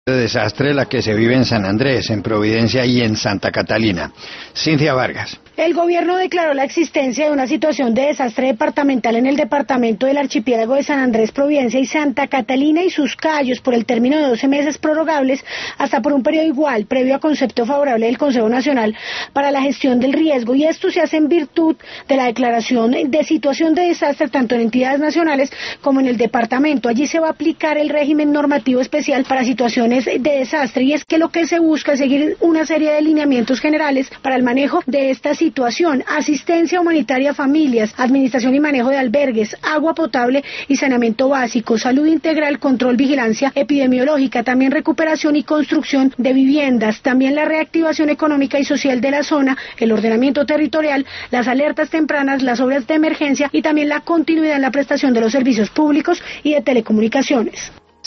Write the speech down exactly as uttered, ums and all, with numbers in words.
De desastre la que se vive en San Andrés, en Providencia y en Santa Catalina. Cintia Vargas. El gobierno declaró la existencia de una situación de desastre departamental en el departamento del archipiélago de San Andrés, Providencia y Santa Catalina y sus cayos por el término de doce meses prorrogables hasta por un periodo igual, previo a concepto favorable del Consejo Nacional para la Gestión del Riesgo, y esto se hace en virtud de la declaración de situación de desastre tanto en entidades nacionales como en el departamento. Allí se va a aplicar el régimen normativo especial para situaciones de desastre, y es que lo que se busca es seguir una serie de lineamientos generales para el manejo de esta situación: asistencia humanitaria a familias, administración y manejo de albergues, agua potable y saneamiento básico, salud integral, control, vigilancia epidemiológica, también recuperación y construcción de viviendas, también la reactivación económica y social de la zona, el ordenamiento territorial, las alertas tempranas, las obras de emergencia y también la continuidad en la prestación de los servicios públicos y de telecomunicaciones.